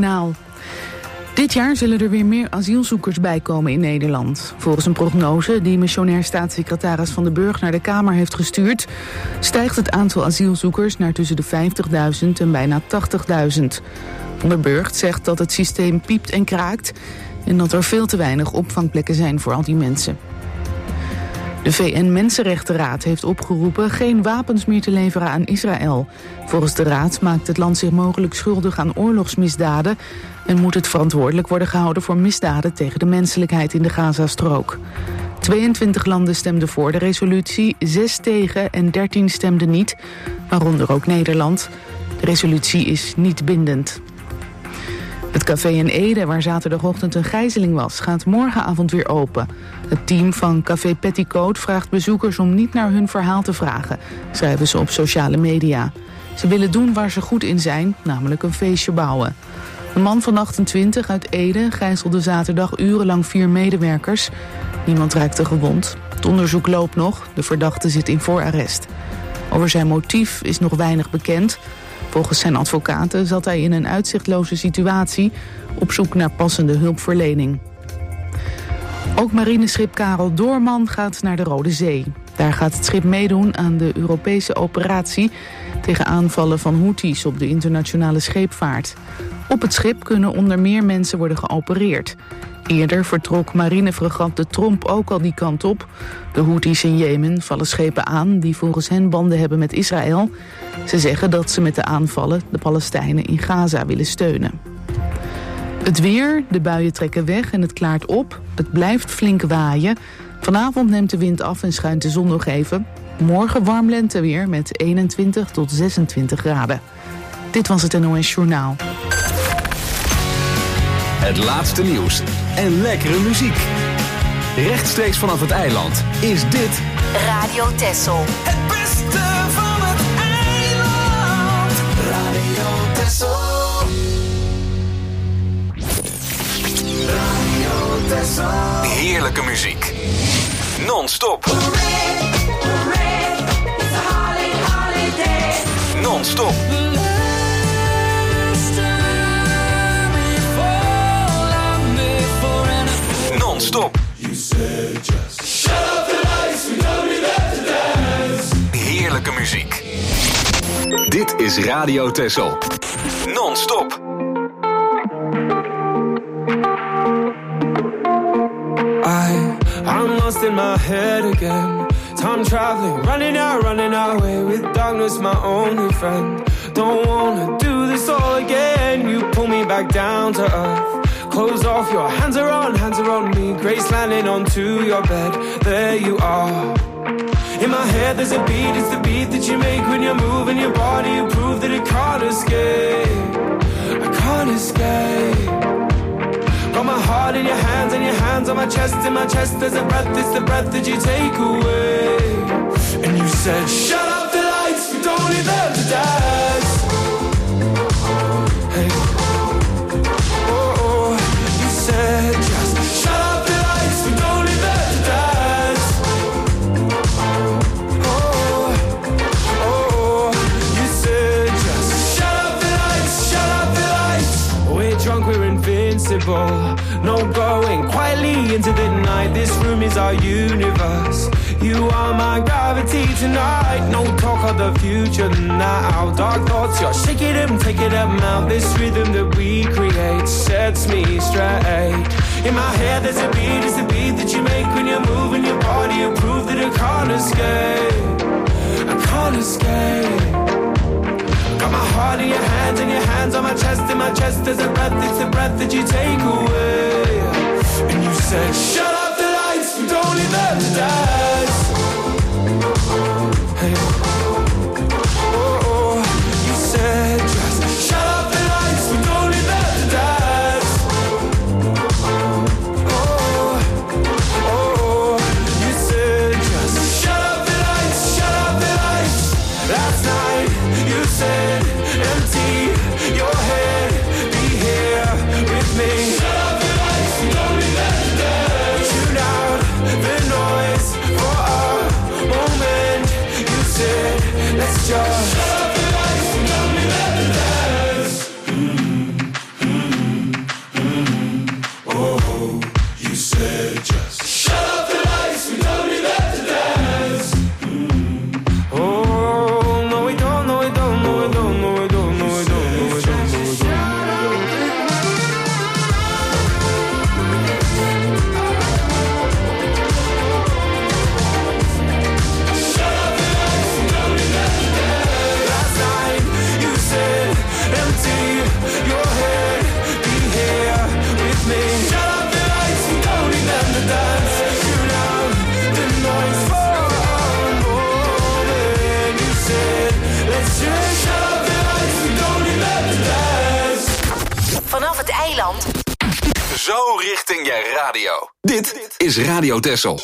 Journaal. Dit jaar zullen er weer meer asielzoekers bijkomen in Nederland. Volgens een prognose die missionair staatssecretaris Van den Burg naar de Kamer heeft gestuurd, stijgt het aantal asielzoekers naar tussen de 50.000 en bijna 80.000. Van den Burg zegt dat het systeem piept en kraakt en dat er veel te weinig opvangplekken zijn voor al die mensen. De VN-Mensenrechtenraad heeft opgeroepen geen wapens meer te leveren aan Israël. Volgens de raad maakt het land zich mogelijk schuldig aan oorlogsmisdaden en moet het verantwoordelijk worden gehouden voor misdaden tegen de menselijkheid in de Gazastrook. 22 landen stemden voor de resolutie, 6 tegen en 13 stemden niet, waaronder ook Nederland. De resolutie is niet bindend. Het café in Ede, waar zaterdagochtend een gijzeling was, gaat morgenavond weer open. Het team van Café Petticoat vraagt bezoekers om niet naar hun verhaal te vragen, schrijven ze op sociale media. Ze willen doen waar ze goed in zijn, namelijk een feestje bouwen. Een man van 28 uit Ede gijzelde zaterdag urenlang 4 medewerkers. Niemand raakte gewond. Het onderzoek loopt nog. De verdachte zit in voorarrest. Over zijn motief is nog weinig bekend. Volgens zijn advocaten zat hij in een uitzichtloze situatie op zoek naar passende hulpverlening. Ook marineschip Karel Doorman gaat naar de Rode Zee. Daar gaat het schip meedoen aan de Europese operatie tegen aanvallen van Houthis op de internationale scheepvaart. Op het schip kunnen onder meer mensen worden geopereerd. Eerder vertrok marinefregat de Tromp ook al die kant op. De Houthis in Jemen vallen schepen aan die volgens hen banden hebben met Israël. Ze zeggen dat ze met de aanvallen de Palestijnen in Gaza willen steunen. Het weer, de buien trekken weg en het klaart op. Het blijft flink waaien. Vanavond neemt de wind af en schuint de zon nog even. Morgen warm lenteweer met 21 tot 26 graden. Dit was het NOS Journaal. Het laatste nieuws en lekkere muziek. Rechtstreeks vanaf het eiland is dit Radio Texel. Het beste van het eiland. Radio Texel. Radio Texel. heerlijke muziek. Non-stop. Non-stop. Non-stop. Heerlijke muziek. Dit is Radio Texel. Non-stop. I'm lost in my head again. Time traveling, running away with darkness, my only friend. Don't wanna do this all again. You pull me back down to earth. Close off, your hands are on me. Grace landing onto your bed. There you are. In my head there's a beat, it's the beat that you make when you're moving your body. You prove that it can't escape. I can't escape. Got my heart in your hands and your hands on my chest. In my chest there's a breath, it's the breath that you take away. And you said, shut up the lights, we don't need them to dance. Hey. Oh, oh. You said, just shut up the lights, we don't need them to dance. Oh, oh. You said, just shut up the lights, shut up the lights. We're drunk, we're invincible. No going quietly into the night. This room is our universe. You are my gravity tonight. No talk of the future now. Dark thoughts, you're shaking them, taking them out. This rhythm that we create sets me straight. In my head there's a beat, it's the beat that you make when you're moving your body. You prove that I can't escape. I can't escape. Got my heart in your hands and your hands on my chest. In my chest there's a breath, it's the breath that you take away. And you said, shut up the lights, we don't need them to dance. Hey. Oh, oh. You said, just shut up the lights, we don't need them to dance. Oh, oh. You said, just shut up the lights, shut up the lights. Last night you said, empty your head, be here with me. Shut up the lights, we don't need them to dance. vanaf het eiland. Zo richting je radio. Dit is Radio Texel.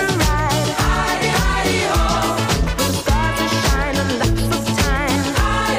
Hidey, hidey, ho.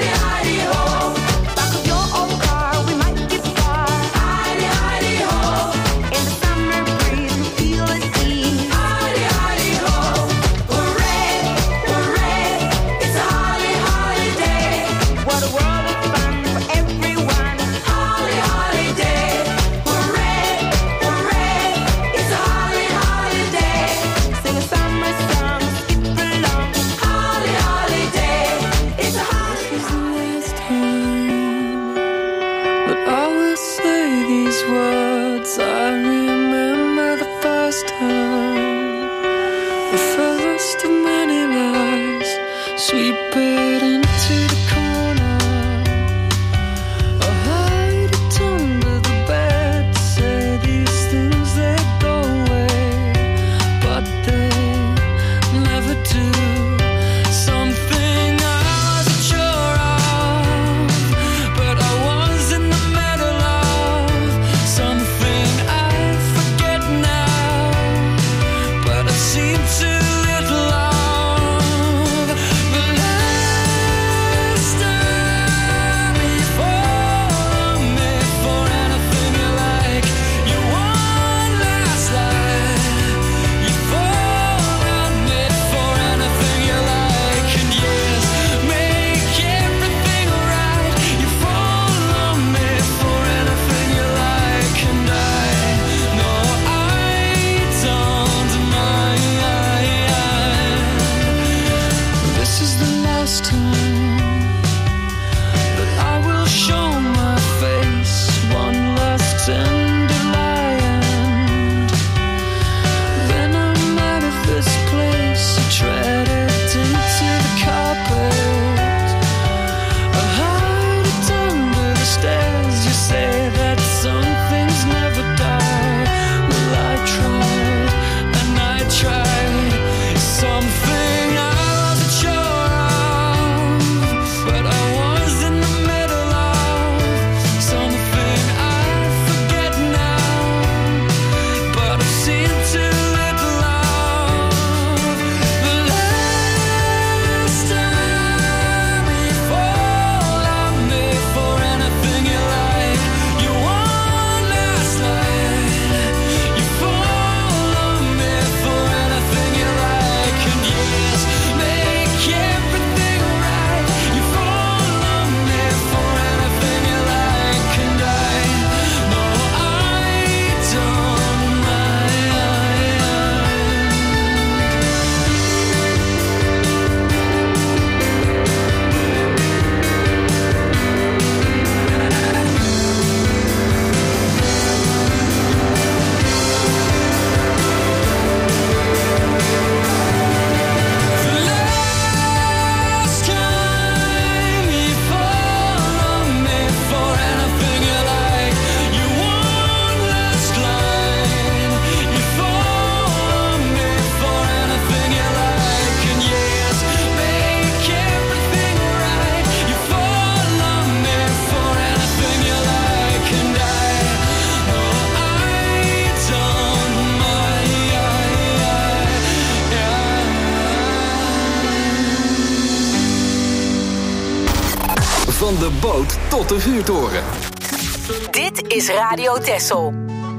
de boot tot de vuurtoren. Dit is Radio Texel.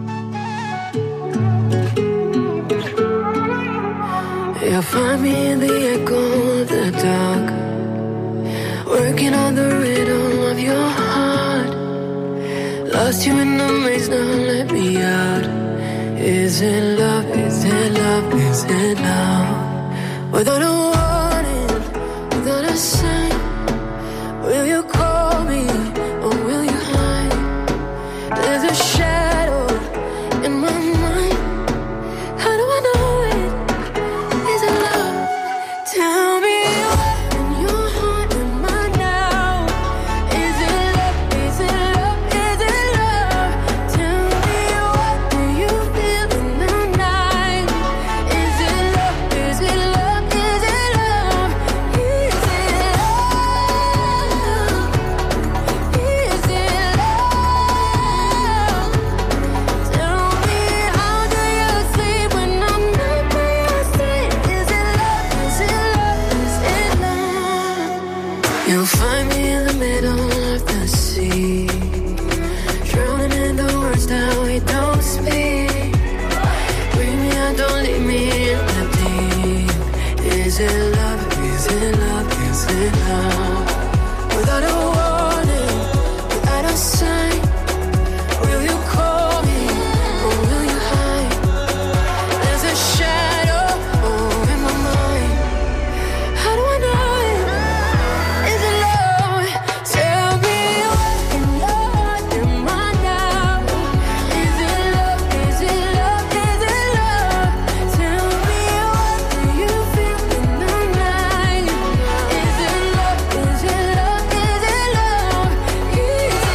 You'll find me in the echo of the dark, working on the rhythm of your heart. Lost you in the maze, now let me out. Is it love, is it love, is it love? Without a warning, without a sign, will you call me or will you hide? There's a shadow in my mind. How do I know it? Is it love? Tell me what in your heart am I now? Is it love? Is it love? Is it love? Tell me what do you feel in the night? Is it love? Is it love? Is it love? Is it love? Is it love? Tell me how do you sleep when I'm not by your side? Is it love? Is it love? Is it love? You'll find me in the middle of the sea, drowning in the words that we don't speak. Bring me out, don't leave me in the deep. Is it love? Is it love? Is it love? Without a warning, without a sign, will you call me or will you hide? There's a shadow in my mind. How do I know it? Is it love? Tell me what in your heart am I now? Is it love? Is it love? Is it love? Tell me what do you feel in the night? Is it love? Is it love? Is it love? Is it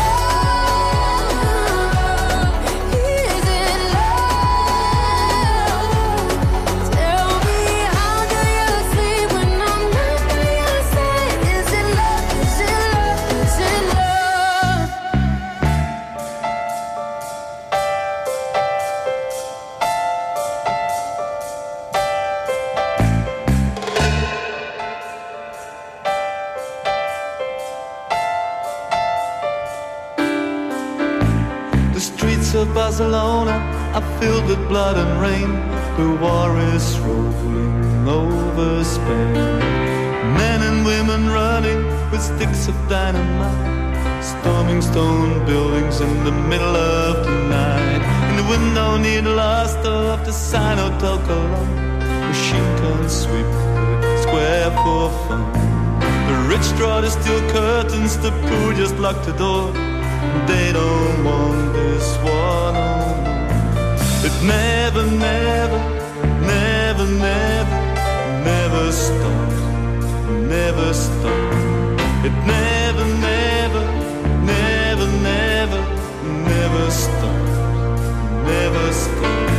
love? Is it love? Tell me how do you sleep when I'm not by your side? Is it love? Is it love? Is it love? The streets of Barcelona are filled with blood and rain. The war is rolling over Spain. Men and women running with sticks of dynamite, storming stone buildings in the middle of the night. In the window near the last of the sign Hotel Colón, machine guns sweep the square for fun. The rich draw the steel curtains, the poor just lock the door. They don't want this war no more. It never, never, never, never, never stops, never stops. It never, never, never, never, never stops, never stops.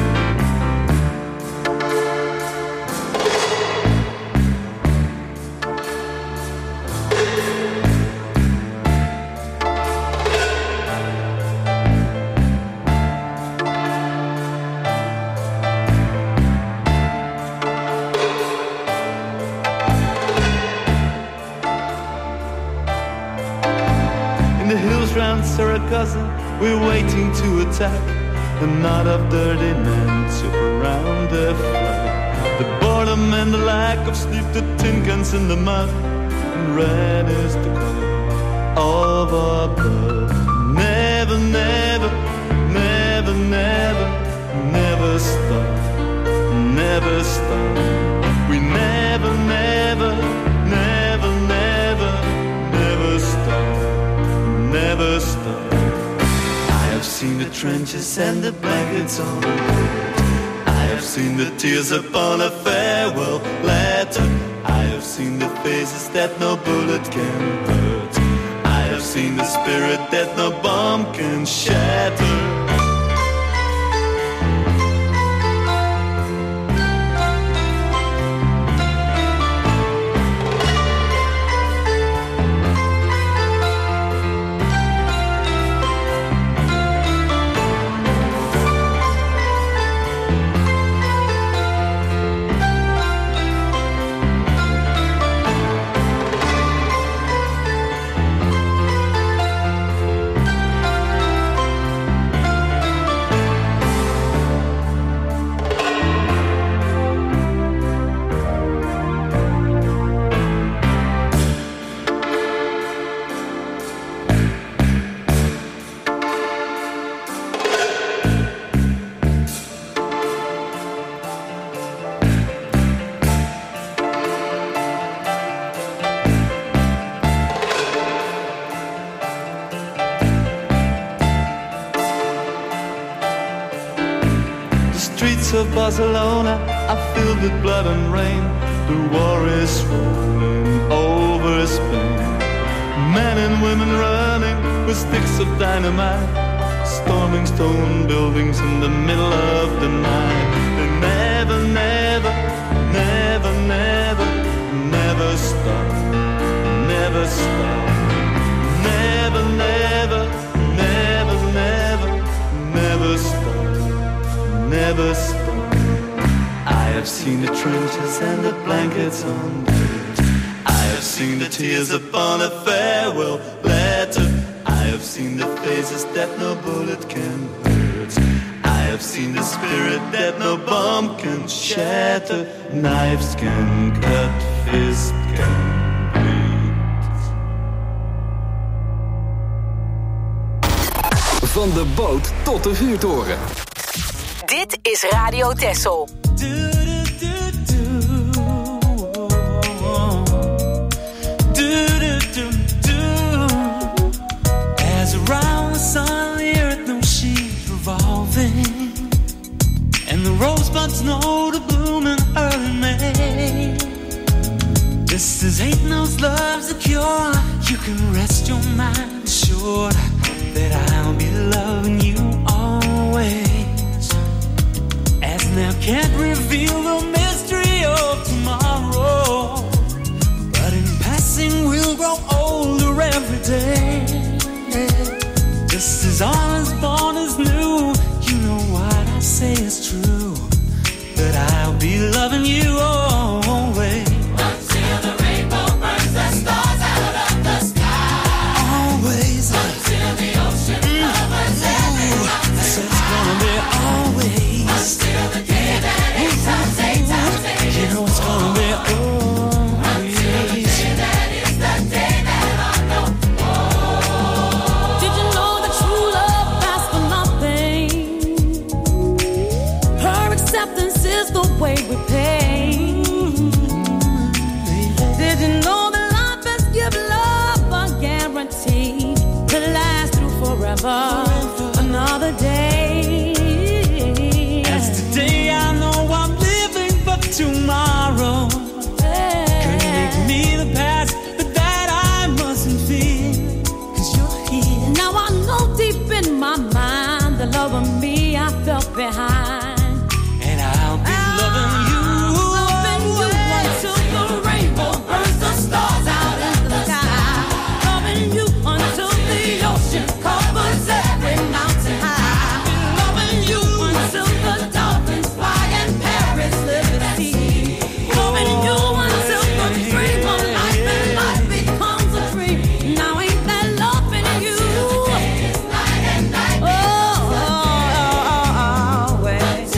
Round Saragossa, we're waiting to attack. A knot of dirty men surround their flag. The boredom and the lack of sleep, the tin cans in the mud, and red is the color of our blood. Never, never, never, never, never stop, never stop. We never, never, never, never, never stop, never stop. I have seen the trenches and the blankets on the board. I have seen the tears upon a farewell letter. I have seen the faces that no bullet can hurt. I have seen the spirit that no bomb can shatter. streets of Barcelona are filled with blood and rain. The war is rolling over Spain. Men and women running with sticks of dynamite, storming stone buildings in the middle of the night. They never, never, never, never, never stop, never stop. Never, never, never, never, never stop, never stop. I have seen the trenches and the blankets on beds. I have seen the tears upon a farewell letter. I have seen the faces that no bullet can hurt. I have seen the spirit that no bomb can shatter. Knives can cut, fists can bleed. Van de boot tot de vuurtoren. Dit is Radio Texel. As around the sun, the earth knows she's revolving, and the rosebuds know to bloom in early May. This is ain't no's love's a cure. You can rest your mind assured that I'll be loving you always. As now can't reveal the mystery of tomorrow, but in passing we'll grow older every day. Just as all is born is new, you know what I say is true, that I'll be loving you always. Until the rainbow burns the stars out of the sky. Always. Until the ocean covers every mountain. So it's gonna be always. Until the day that 8 times 8 times 8 You know it's gonna be always. Until the day that is the day that I know. Did you know that true love lasts for nothing? Her acceptance is the way we pay. Did you know that life has given love a guarantee to last through forever? Another day. As today I know I'm living for tomorrow. Couldn't make me the past, but that I mustn't fear, 'cause you're here. Now I know deep in my mind the love of me I felt behind. And I'll be loving you. Loving you until the rainbow burns the stars out in the sky. Loving you until the ocean covers every mountain high. Loving you until the dolphins fly and Paris live at sea. Loving you until the dream of life and life becomes a dream. Now ain't that loving you? Day is night and night Oh, always.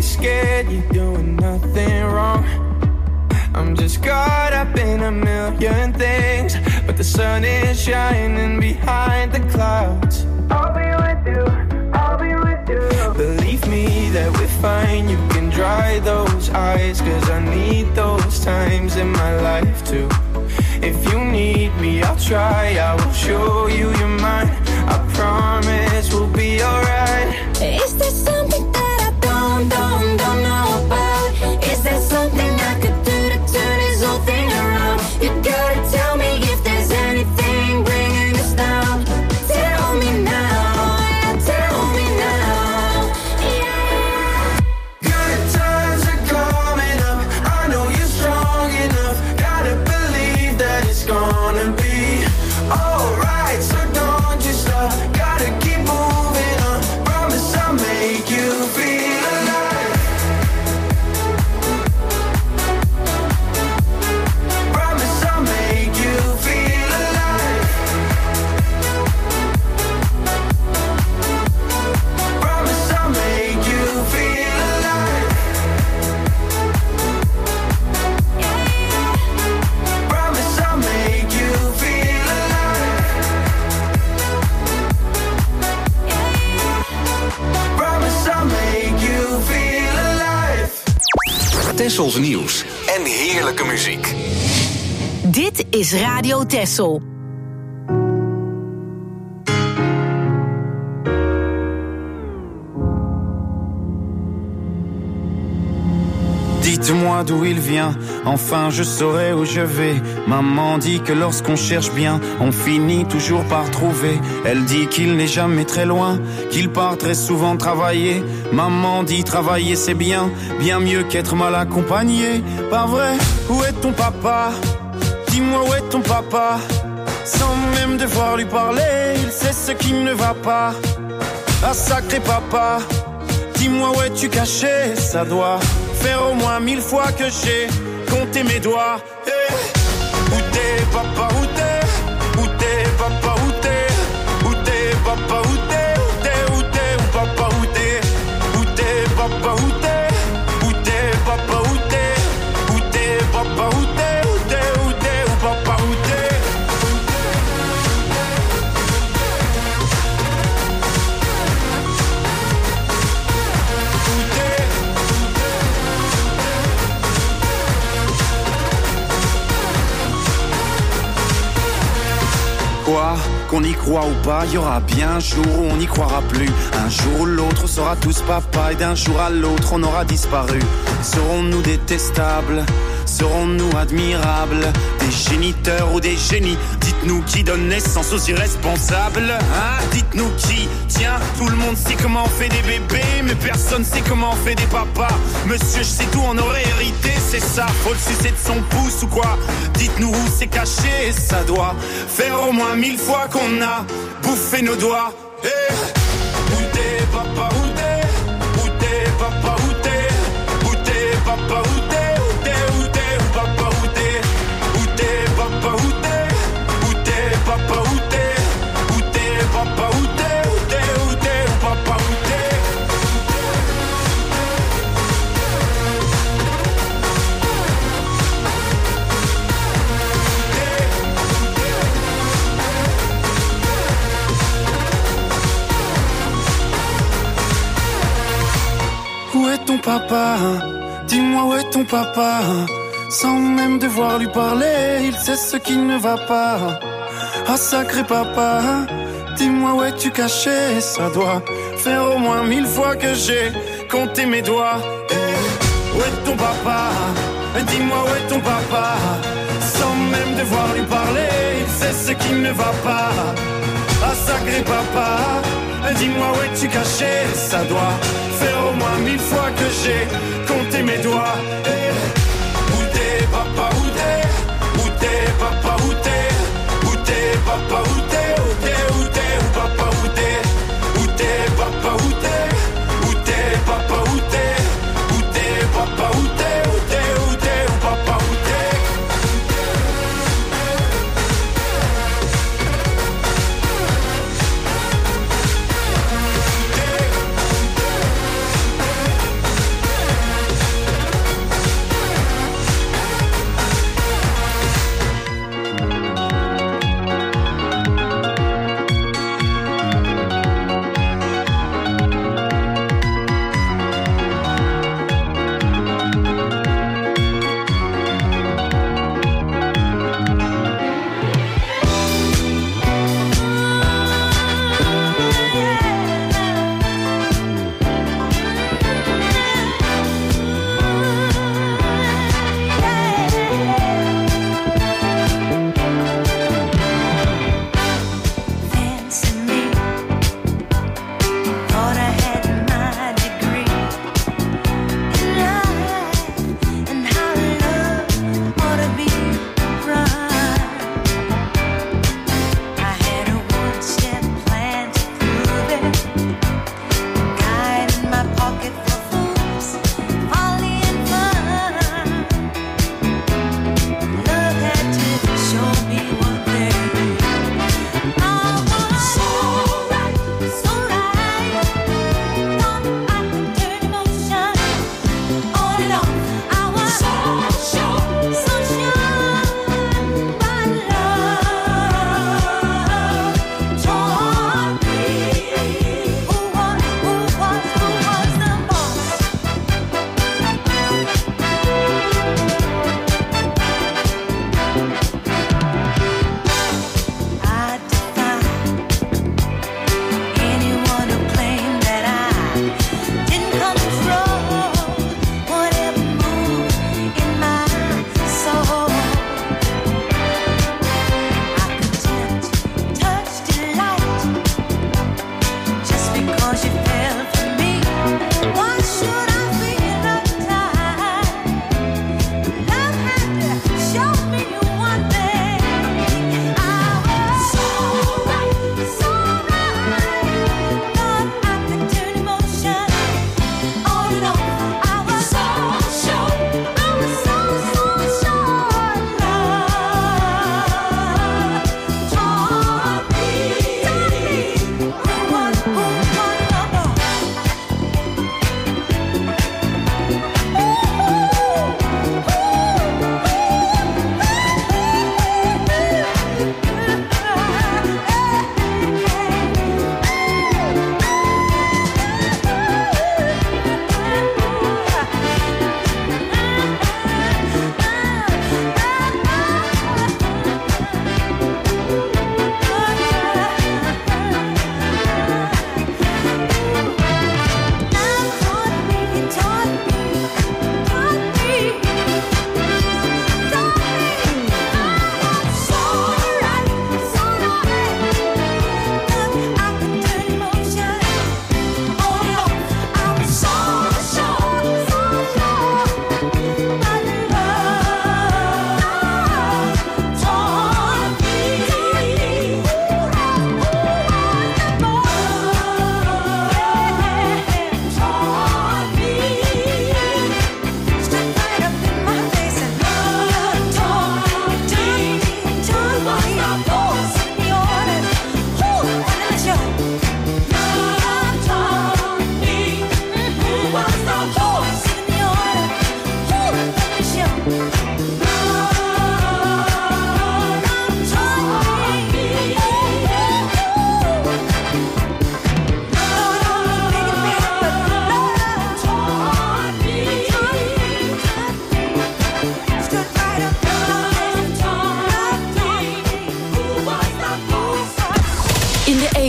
scared, you're doing nothing wrong. I'm just caught up in a million things, but the sun is shining behind the clouds. I'll be with you, I'll be with you. Believe me that we're fine, you can dry those eyes, cause I need those times in my life too. If you need me, I'll try, I will show you you're mine. I promise we'll be alright. Is there something that I don't know about? Is there something I could do to turn this whole thing around? You gotta tell me if there's anything bringing us down. Tell me now, yeah, tell me now, yeah. Good times are coming up, I know you're strong enough. Gotta believe that it's gonna be alright, so don't you stop. Gotta keep moving on, promise I'll make you feel alive. Promise I'll make you feel alive. Promise I'll make you feel alive. Promise I'll make you feel alive. Promise I'll make you feel alive. Tessels nieuws en heerlijke muziek. Dit is Radio Tessel. Dites-moi d'où il vient, enfin je saurai où je vais. Maman dit que lorsqu'on cherche bien, on finit toujours par trouver. Elle dit qu'il n'est jamais très loin, qu'il part très souvent travailler. Maman dit travailler c'est bien, bien mieux qu'être mal accompagné. Pas vrai, où est ton papa? Dis-moi où est ton papa? Sans même devoir lui parler, il sait ce qui ne va pas. Ah sacré papa, dis-moi où es-tu caché? Ça doit faire au moins 1000 fois que j'ai compté mes doigts. Hey. Où t'es papa, où t'es? Où t'es papa, où t'es? Où t'es papa, où t'es? Où t'es, où papa, où t'es? Où t'es papa, où t'es? Où t'es papa, où t'es? Où t'es papa, où t'es? Où t'es, où t'es, où papa, où t'es? Quoi? Qu'on y croit ou pas, y aura bien un jour où on n'y croira plus. Un jour ou l'autre, on sera tous papa, et d'un jour à l'autre, on aura disparu. Serons-nous détestables? Serons-nous admirables? Des géniteurs ou des génies? Dites-nous qui donne naissance aux irresponsables, hein? Dites-nous qui? Tiens, tout le monde sait comment on fait des bébés, mais personne sait comment on fait des papas. Monsieur, je sais tout, on aurait hérité, c'est ça. Faut le sucer de son pouce ou quoi? Dites-nous où c'est caché, ça doit faire au moins 1000 fois qu'on a bouffé nos doigts. Hey. Où t'es papa, où t'es? Où t'es papa, où t'es? Où t'es papa, où t'es? Où t'es, où t'es, où papa, où t'es? Où t'es papa, où t'es? Où t'es papa, où t'es? Où t'es papa, où t'es? Où t'es, où t'es, où papa, où t'es? Où est ton papa? Dis-moi où est ton papa? Sans même devoir lui parler, il sait ce qui ne va pas. Ah sacré papa, dis-moi où es-tu caché? Ça doit faire au moins 1000 fois que j'ai compté mes doigts. Hey. Où est ton papa? Dis-moi où est ton papa? Sans même devoir lui parler, il sait ce qui ne va pas. Ah sacré papa, dis-moi où es-tu caché? Ça doit faire au moins 1000 fois que j'ai compté mes doigts. Hey. Où t'es papa, où t'es? Où t'es papa, où t'es? Où t'es papa, où t'es? Où t'es, où t'es, où papa, où t'es? Où t'es papa, où t'es? Où t'es papa, où t'es? Où t'es papa, où t'es? Où t'es, où t'es, où papa, où t'es?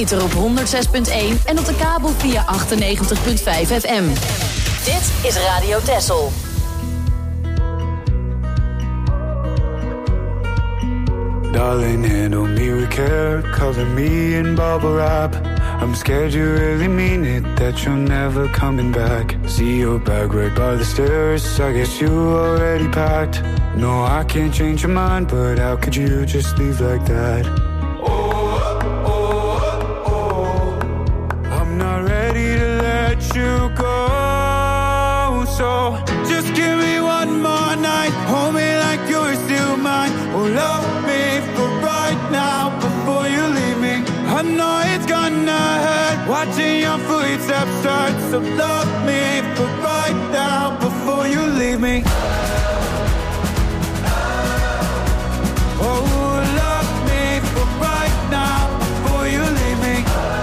ether op 106.1 en op de kabel via 98.5 FM. Dit is Radio Texel. Darling, handle me with care, cover me in bubble wrap. I'm scared you really mean it, that you're never coming back. See your bag right by the stairs, I guess you already packed. No, I can't change your mind, but how could you just leave like that? I'm not ready to let you go, so just give me one more night, hold me like you're still mine. Oh, love me for right now before you leave me. I know it's gonna hurt watching your footsteps start, so love me for right now before you leave me. Oh, love me for right now before you leave me.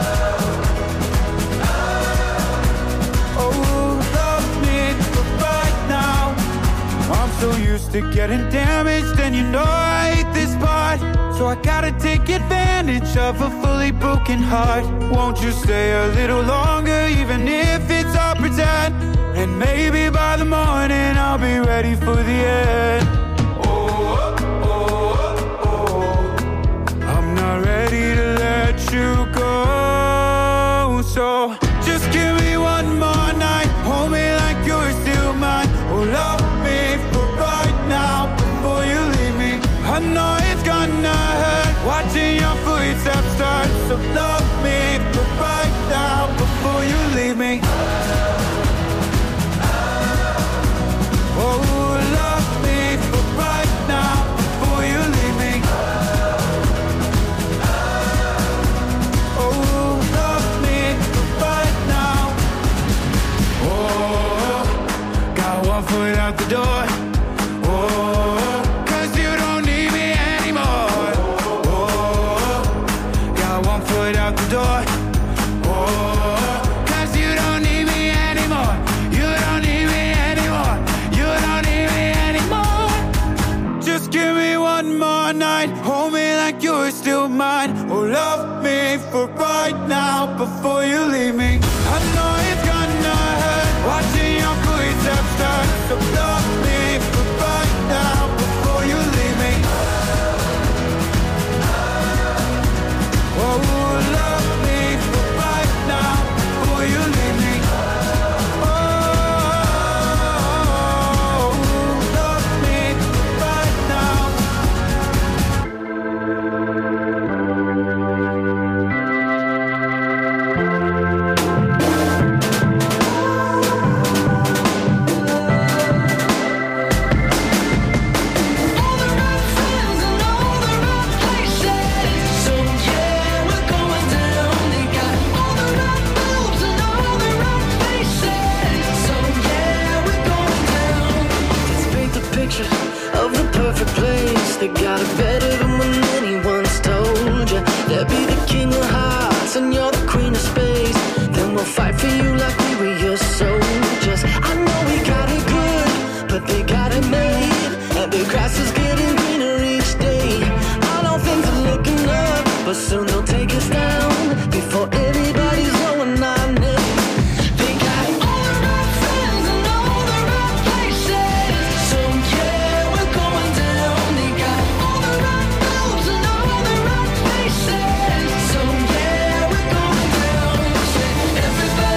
Oh, love me for right now. I'm so used to getting damaged, and you know I hate this part. So I gotta take advantage of a fully broken heart. Won't you stay a little longer, even if it's all pretend? And maybe by the morning I'll be ready for the end. I'm not ready to let you go, so just give me one more night, hold me like you're still mine. Oh, love me for right now before you leave me. I know it's gonna hurt watching your footsteps start, so love me for right now before you leave me. Oh, love me for right now before you leave me. Oh, love me for right now. Oh, got one foot out the door. Oh, 'cause you don't need me anymore. Oh, got one foot out the door. Oh, 'cause you don't need me anymore. You don't need me anymore. You don't need me anymore. Just give me one more night, hold me like you're still mine. Oh, love me for right now before you leave me. I know it's gonna hurt watching your footsteps start, so love me for right now before you leave me. Oh, love me for right now before you leave me. Oh, love me for right now. Of the perfect place, they got it better than when anyone's told you. They'll be the king of hearts and you're the queen of space. Then we'll fight for you like we were your soldiers. I know we got it good, but they got it made, and the grass is getting greener each day. I know things are looking up, but soon they'll take us down before anybody's going on it. They got all the right friends and all the right places, so yeah, we're going down. They got all the right moves and all the right faces, so yeah, we're going down. Everybody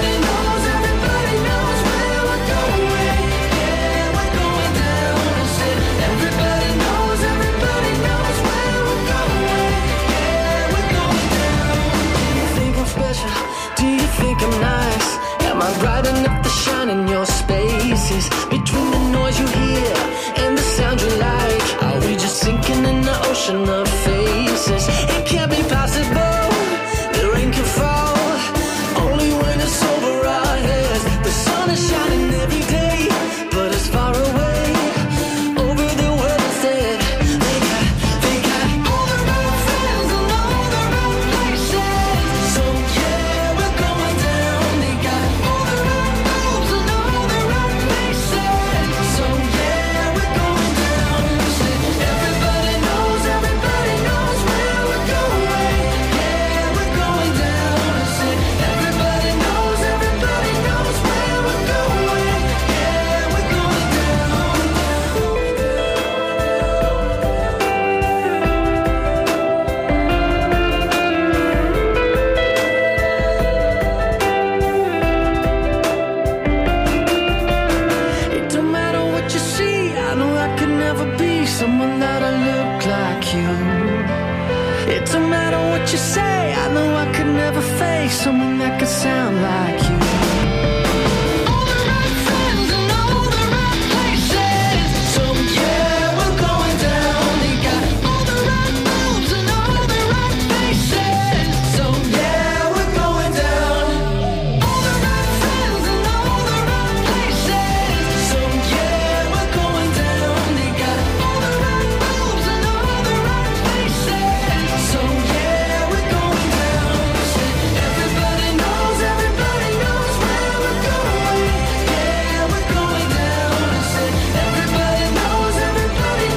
someone that'll look like you. It don't matter what you say, I know I could never face someone that could sound like you. All the right friends and all the right places. So yeah, we're going down. They got all the right moves and all the right faces. So yeah, we're going down. All the right friends and all the right places. So yeah, we're going down. They got all the right moves and all the right faces. So yeah, we're going down. Everybody knows where we're going. Yeah, we're going down. Everybody knows where we're going.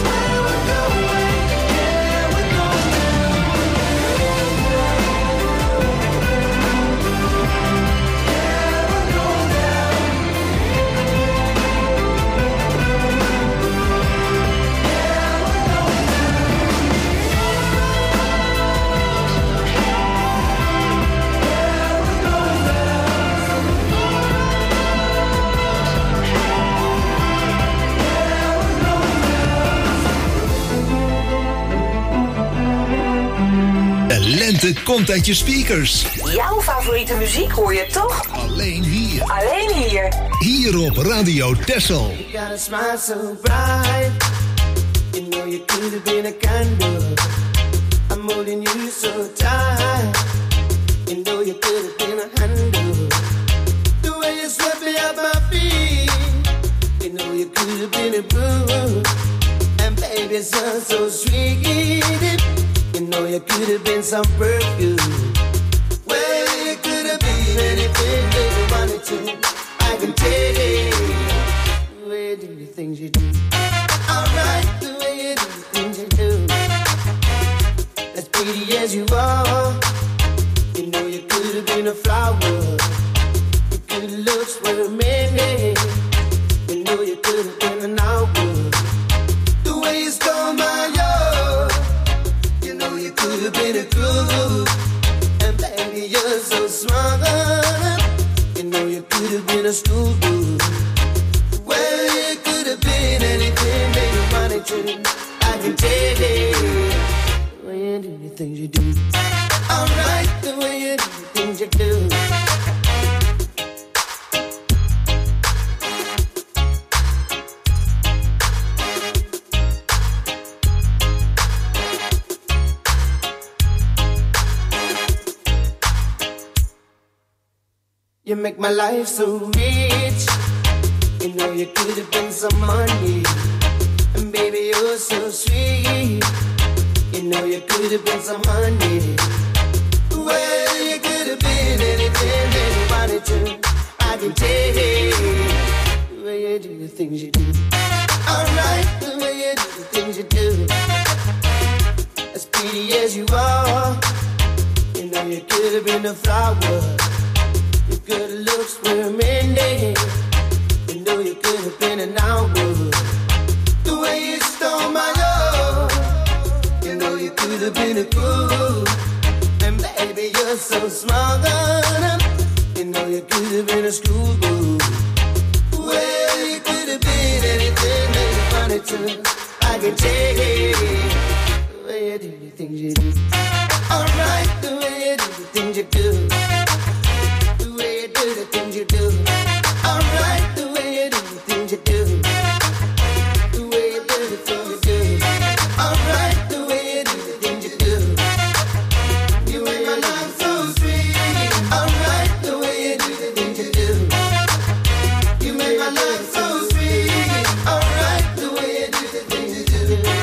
Yeah, we're going De lente komt uit je speakers. Jouw favoriete muziek hoor je toch? Alleen hier. Alleen hier. Hier op Radio Texel. You got a smile so bright. You know you could have been a candle. I'm holding you so tight. You know you could have been a handle. The way you swept me off my feet. You know you could have been a blue. And baby, it sounds so sweet. You know you could have been some perfume. Well, you could have been anything that you wanted to. I can take it. The way you do the things you do. Alright, the way you do the things you do. As pretty as you are. You know you could have been a flower. Your good looks were many. You know you could have been an hour. The way you stole my love. You know you could have been a groove. And baby, you're so smart. You know you could have been a school boo. Well, you could have been anything that you wanted to. I can take it. The way you do the things you do. Alright, the way you do the things you do. You make my life so rich. You know you could have been some money. And baby, you're so sweet. You know you could have been some honey. Well, you could have been anything that you wanted to. I can take it. The way you do the things you do. Alright, the way you do the things you do. As pretty as you are. You know you could have been a flower. Your good looks were many. You know you could have been an hour. The way you stole my love. You know you could have been a groove. And baby, you're so smart. You know you could have been a schoolboy. Well, you could have been anything that you wanted to. I can take it. The way you do the things you do. Alright, the way you do the things you do. The things you do. Alright, the way you do the things you do. The way you do the things you do. Alright, the way you do the things you do. You make my life so sweet. Alright, the way you do the things you do. You make my life so sweet. Alright, the way you do the things you do.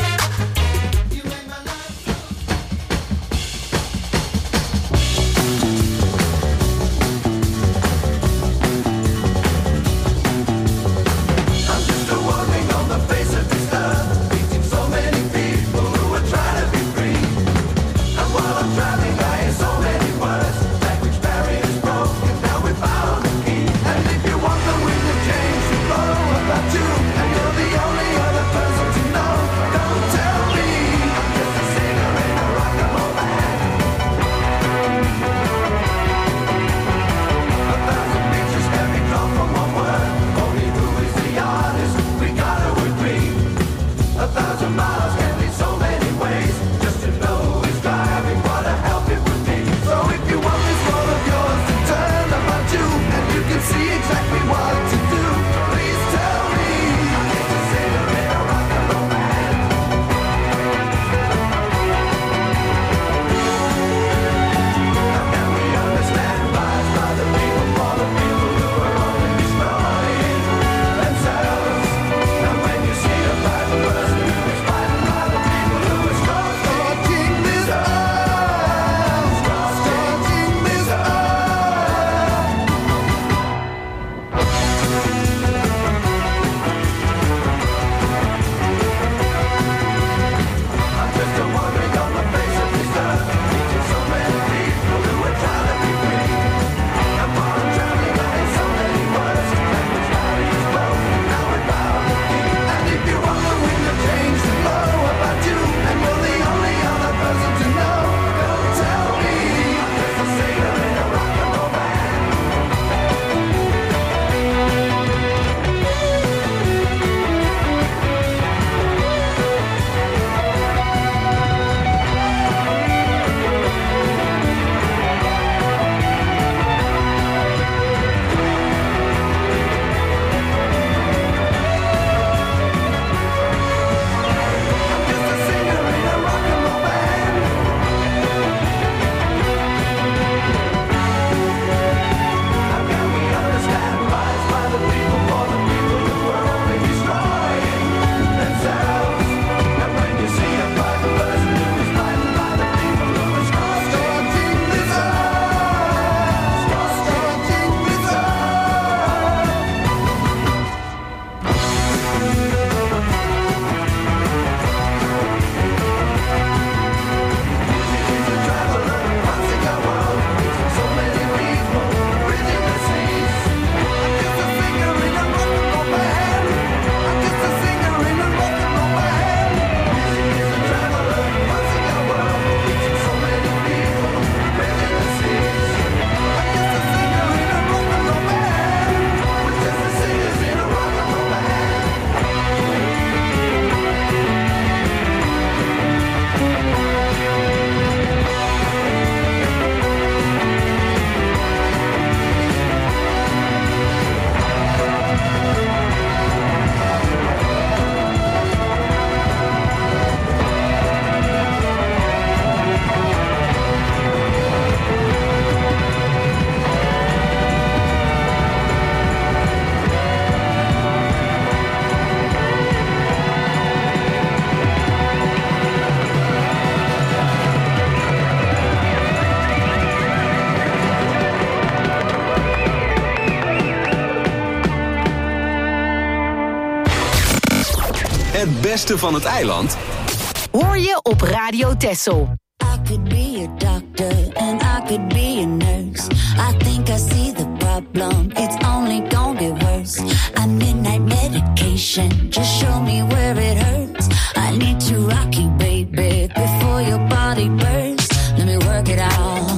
Het beste van het eiland Hoor je op Radio Texel. I could be a doctor and I could be a nurse. I think I see the problem, it's only gonna get worse. I midnight medication, just show me where it hurts. I need to rock you, baby, before your body bursts. Let me work it out.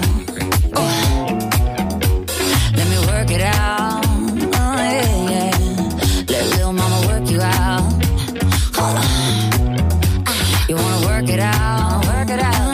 Let me work it out. Oh, yeah, yeah. Let little mama work you out. Hold on. You wanna work it out? Work it out.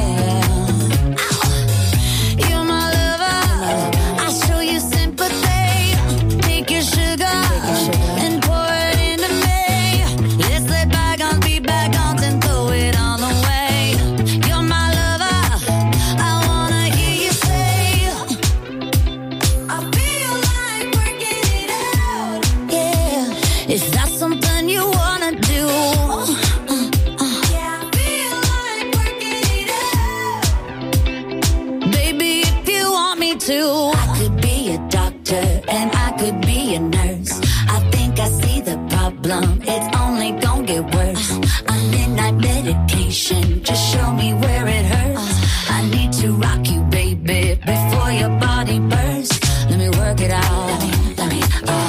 It's only gonna get worse. I'm midnight medication, just show me where it hurts. I need to rock you, baby, before your body bursts. Let me work it out. Let me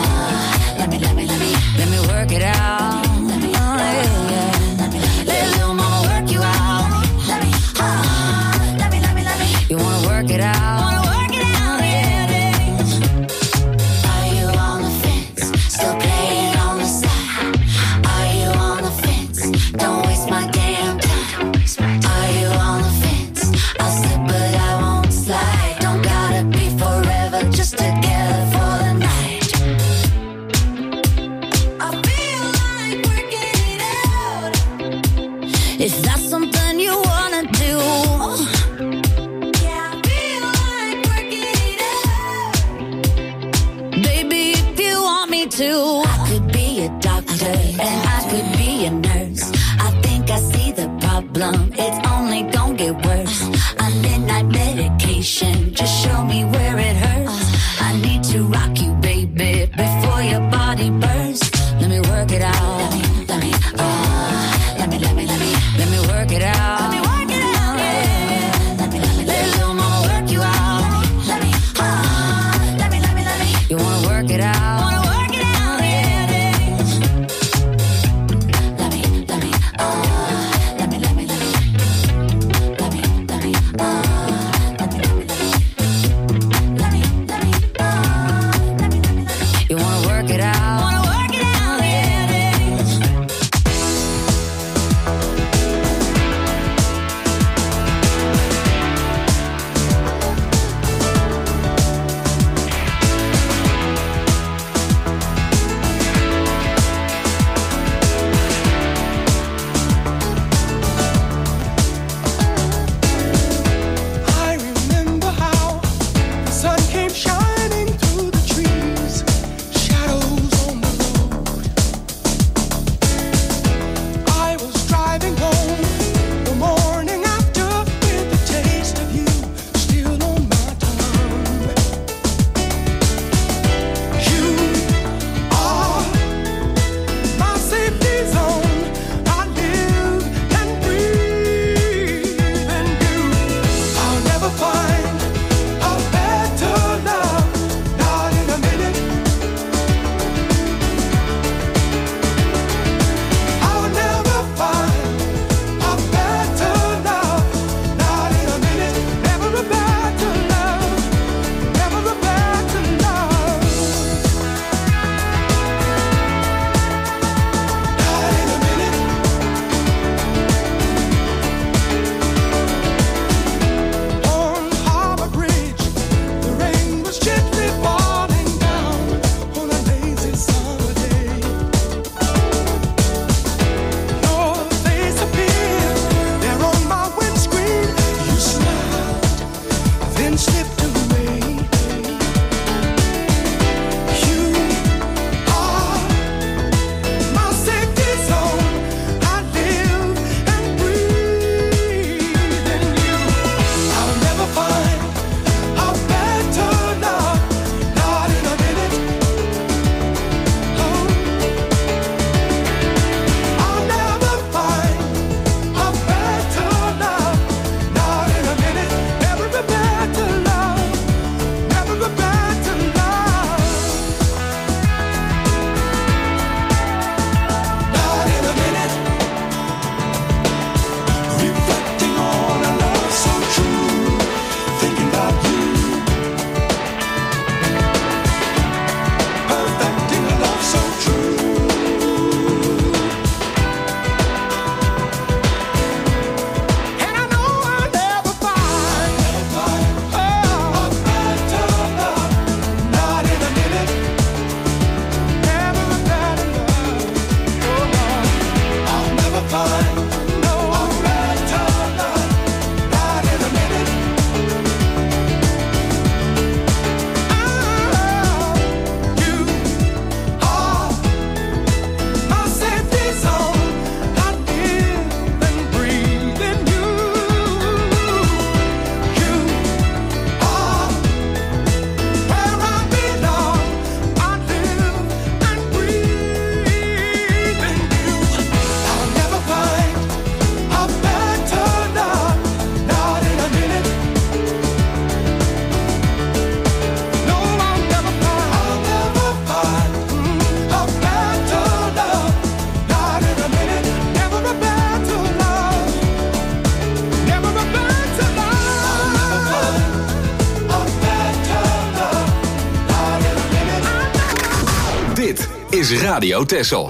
work it out. Oh, yeah, yeah. Let little mama work you out. You wanna work it out? It's only gonna get worse. I'm midnight medication, just show me where it hurts. I need to rock you, baby, before your body bursts. Let me work it out. Let me work it out. Let me work it out. Let little mama work you out. You wanna work it out? You wanna work it out? Radio Texel.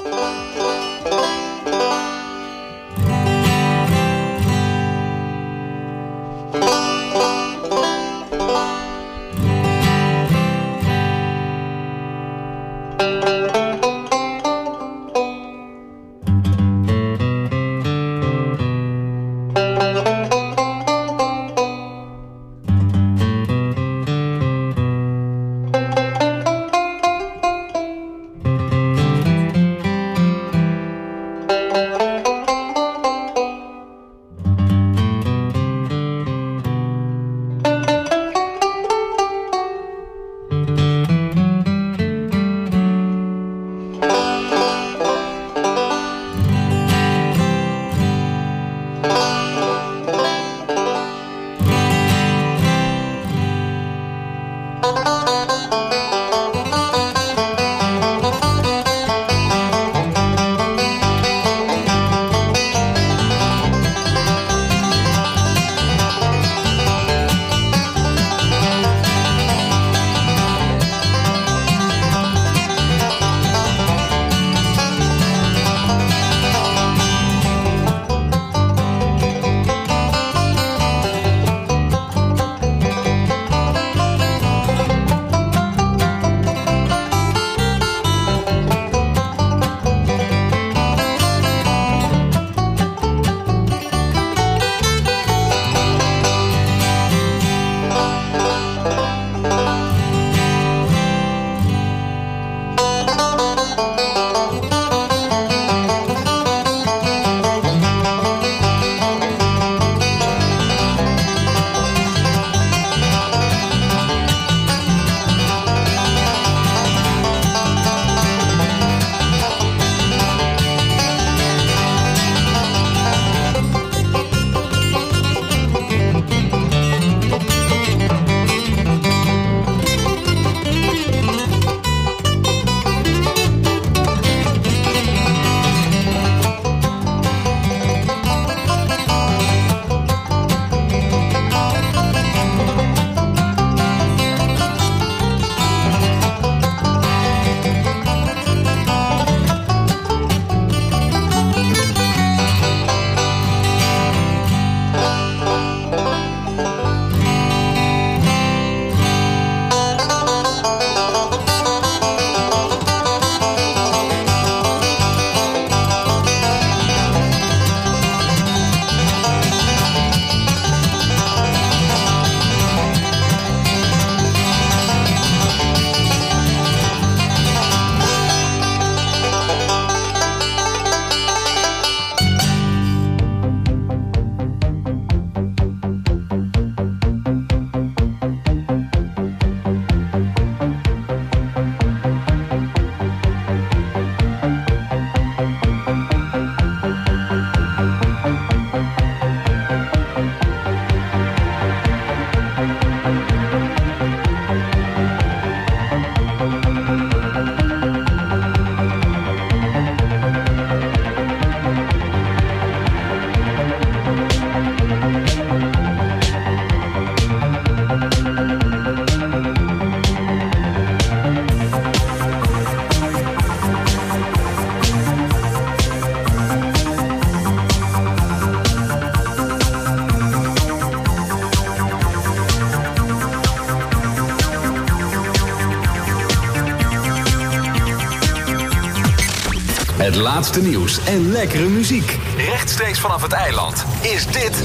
Het laatste nieuws en lekkere muziek. Rechtstreeks vanaf het eiland is dit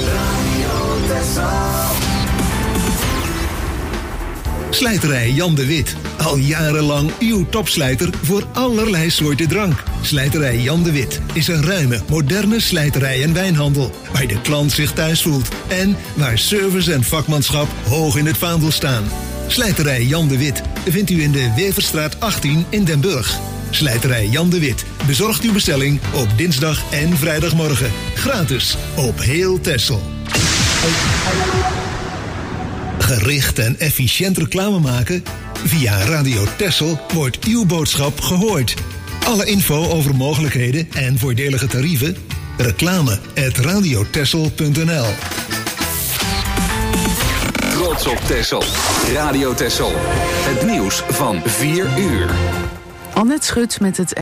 Slijterij Jan de Wit. Al jarenlang uw topslijter voor allerlei soorten drank. Slijterij Jan de Wit is een ruime, moderne slijterij en wijnhandel. Waar de klant zich thuis voelt. En waar service en vakmanschap hoog in het vaandel staan. Slijterij Jan de Wit vindt u in de Weverstraat 18 in Den Burg. Slijterij Jan de Wit bezorgt uw bestelling op dinsdag en vrijdagmorgen. Gratis op heel Texel. Gericht en efficiënt reclame maken? Via Radio Texel wordt uw boodschap gehoord. Alle info over mogelijkheden en voordelige tarieven? reclame@radiotexel.nl. Trots op Texel. Radio Texel. Het nieuws van 4 uur. Annette Schut met het